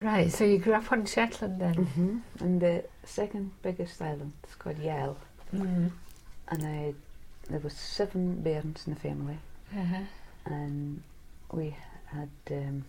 Right, so you grew up on Shetland then? Mm-hmm. And the second biggest island is called Yell. Mm. And there was 7 bairns in the family. Uh-huh. And we had, I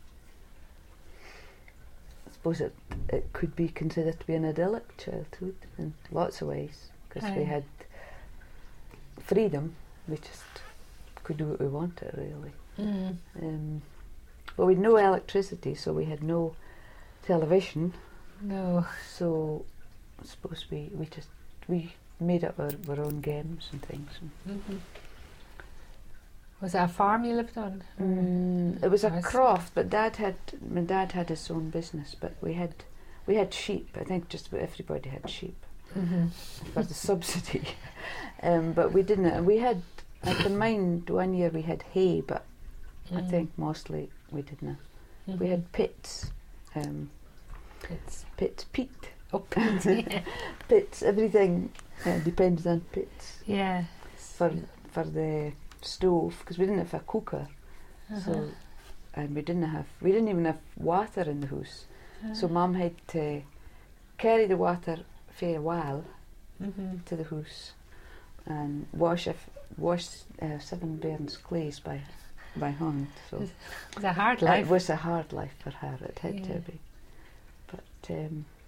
suppose it could be considered to be an idyllic childhood in lots of ways, because we had freedom. We just could do what we wanted, really. Mm. But we had no electricity, so we had no television. No. So I suppose we made up our own games and things. Mm-hmm. Was that a farm you lived on? It was a croft, but my dad had his own business, but we had sheep. I think just about everybody had sheep for the subsidy. But we didn't. And we had, I can mind one year we had hay, but I think mostly we didn't. We had pits. Peat. Oh, peat. Yeah. Pits. Everything depends on pits. Yeah. For the stove, because we didn't have a cooker, so and we didn't even have water in the house. So Mum had to carry the water for a while to the house and wash 7 bairns' clays by hand. So it was a hard life. It was a hard life for her. It had to be. But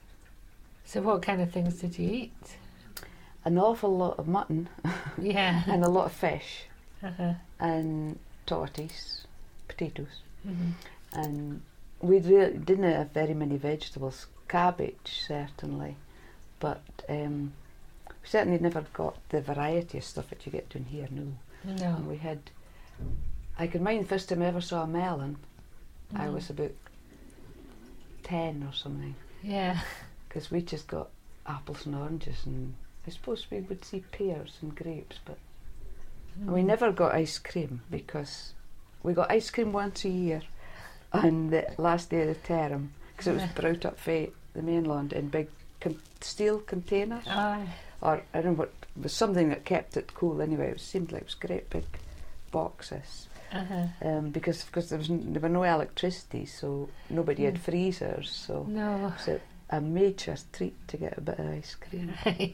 so what kind of things did you eat? An awful lot of mutton. Yeah. And a lot of fish. And torties, potatoes. And we didn't have very many vegetables. Cabbage, certainly, but we certainly never got the variety of stuff that you get down here. No. And we had, I can mind the first time I ever saw a melon. I was about 10 or something. Yeah. Because we just got apples and oranges, and I suppose we would see pears and grapes, but and we never got ice cream, because we got ice cream once a year on the last day of the term, because it was brought up for the mainland in big steel containers. Or I don't know what, it was something that kept it cool anyway. It seemed like it was great big boxes. Because of course there were no electricity, so nobody had freezers, so no. It was a major treat to get a bit of ice cream.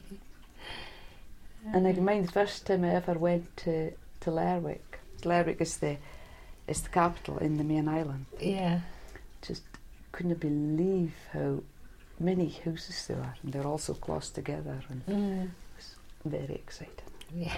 And I can mind the first time I ever went to Lerwick. Lerwick is the capital in the main island. Yeah. Just couldn't believe how many houses there are, and they're all so close together, and it was very exciting. Yeah.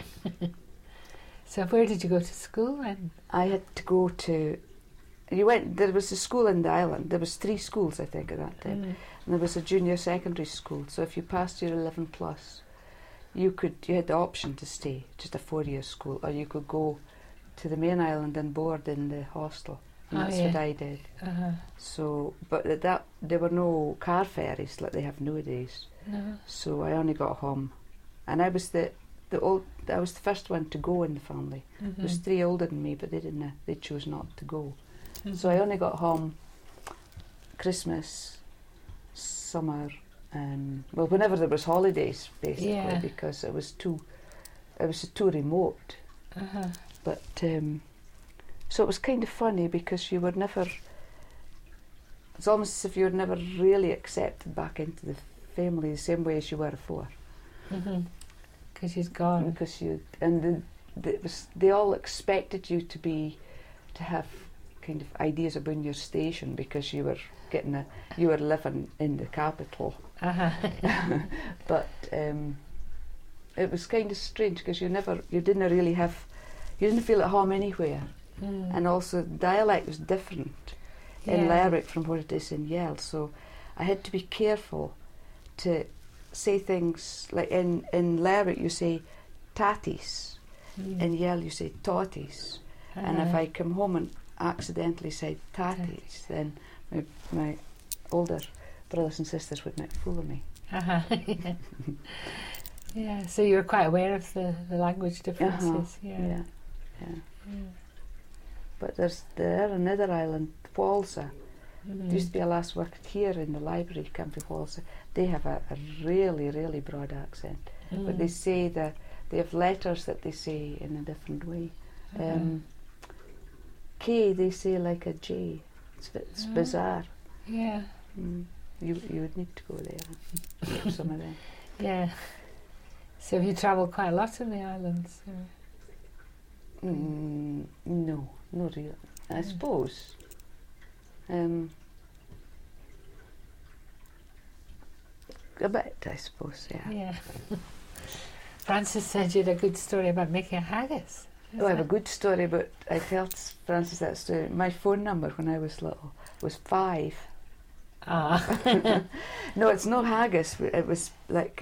So where did you go to school then? I had to go to, there was a school in the island. There was 3 schools, I think, at that time. And there was a junior secondary school, so if you passed your 11 plus, you had the option to stay, just a 4-year school, or you could go to the main island and board in the hostel. And that's what I did. So, but there were no car ferries like they have nowadays. No. So I only got home, and I was I was the first one to go in the family. There was 3 older than me, but they chose not to go. So I only got home Christmas, summer, and whenever there was holidays, basically, because it was too remote. But so it was kind of funny, because you were never, it's almost as if you were never really accepted back into the family the same way as you were before. Because she's gone. Because they all expected you to have kind of ideas about your station, because you were living in the capital. But it was kind of strange, because you didn't feel at home anywhere. And also the dialect was different in Lerwick from what it is in Yell, so I had to be careful to say things like in Lerwick you say tatties, in Yell you say totties, and if I come home and accidentally said tatties, then my older brothers and sisters would make a fool of me. Yeah, so you were quite aware of the language differences. Yeah. But there's another island, Walsa. There used to be a lass worked here in the library, Campy Walsa. They have a really, really broad accent. But they say that they have letters that they say in a different way. K, they say like a J. It's bizarre. Yeah. You would need to go there for some of them. Yeah. So have you travelled quite a lot in the islands? No, not really. I suppose. A bit, I suppose, yeah. Yeah. Frances said you had a good story about making a haggis. I have a good story, but I told Frances that story. My phone number when I was little was 5. Ah. No, it's not haggis. It was like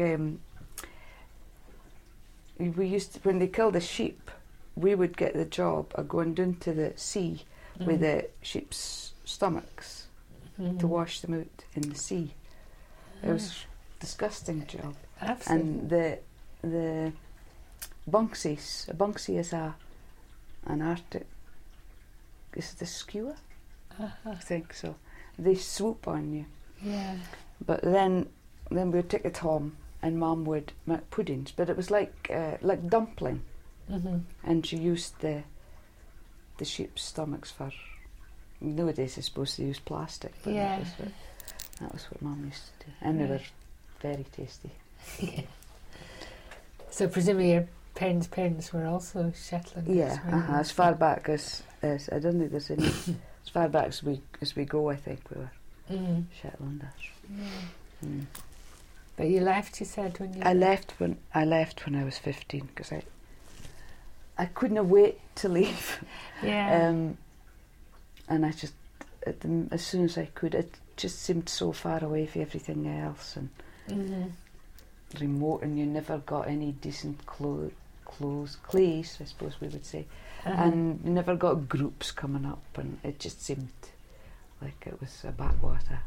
we used to, when they killed a sheep, we would get the job of going down to the sea with the sheep's stomachs to wash them out in the sea. It was a disgusting job. Absolutely. And the bunksies, a bunksy is an Arctic, is it a skua? I think so. They swoop on you. Yeah. But then we would take it home and Mum would make puddings, but it was like dumpling. And she used the sheep's stomachs for, nowadays I suppose they use plastic, but Yeah. that was what Mum used to do. And they were very tasty. Yeah. So presumably your parents were also Shetlanders. Yeah, as far back as I don't think there's any, as far back as we go, I think we were Shetlanders. Yeah. But you left, you said, when you... I left when I was 15 because I couldn't wait to leave. Yeah. And I just, as soon as I could, it just seemed so far away from everything else and remote, and you never got any decent clays, I suppose we would say, and you never got groups coming up, and it just seemed like it was a backwater.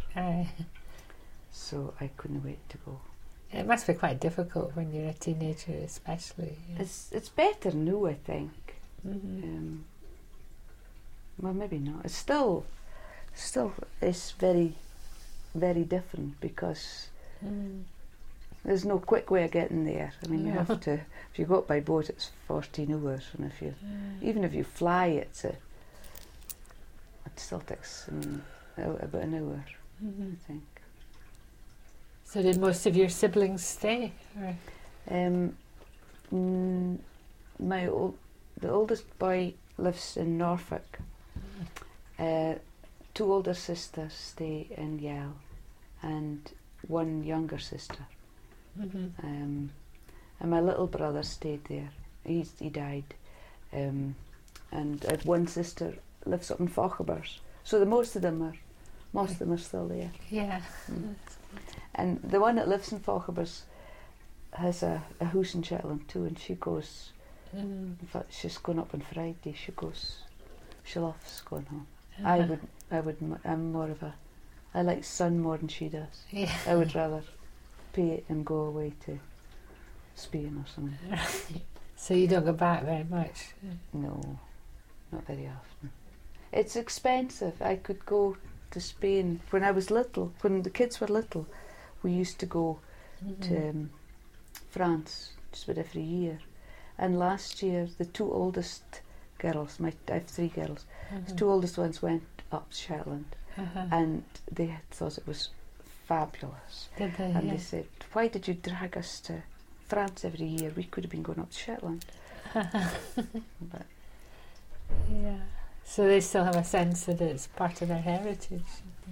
So I couldn't wait to go. It must be quite difficult when you're a teenager, especially. Yeah. It's better now, I think. Well, maybe not. It's still it's very, very different because there's no quick way of getting there. I mean, you have to. If you go up by boat, it's 14 hours, and even if you fly, it still takes about an hour, I think. So did most of your siblings stay? Or? The oldest boy lives in Norfolk. 2 older sisters stay in Yale, and 1 younger sister. And my little brother stayed there. He died. And I have 1 sister lives up in Fauchebers. So most of them are still there. Yeah. And the one that lives in Fauchebers has a house in Shetland too, and she goes. In fact, she's going up on Friday. She loves going home. I'm more of I like sun more than she does. Yeah. I would rather pay it and go away to Spain or something. So you don't go back very much? No, not very often. It's expensive. I could go to Spain when I was little. When the kids were little, we used to go to France just about every year. And last year, the 2 oldest girls, I have 3 girls, the 2 oldest ones went up to Shetland, and they had thought it was fabulous. Did they? And they said, "Why did you drag us to France every year? We could have been going up to Shetland." But yeah. So they still have a sense that it's part of their heritage.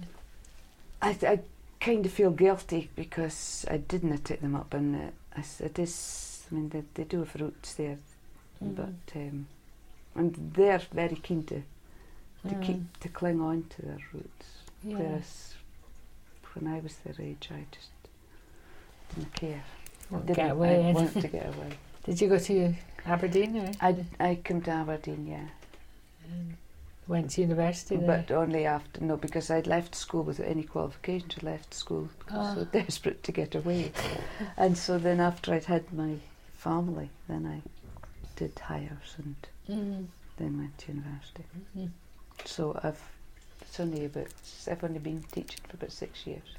I kind of feel guilty because I didn't take them up, and it is. I mean, they do have roots there, but and they're very keen to cling on to their roots. Yeah. Whereas when I was their age, I just didn't care. Get away. I wanted to get away. Did you go to Aberdeen? Or? I came to Aberdeen, yeah. Went to university there? But only after, because I'd left school without any qualifications. I left school because I was so desperate to get away. And so then after I'd had my family, then I did hires and then went to university. So I've only been teaching for about 6 years.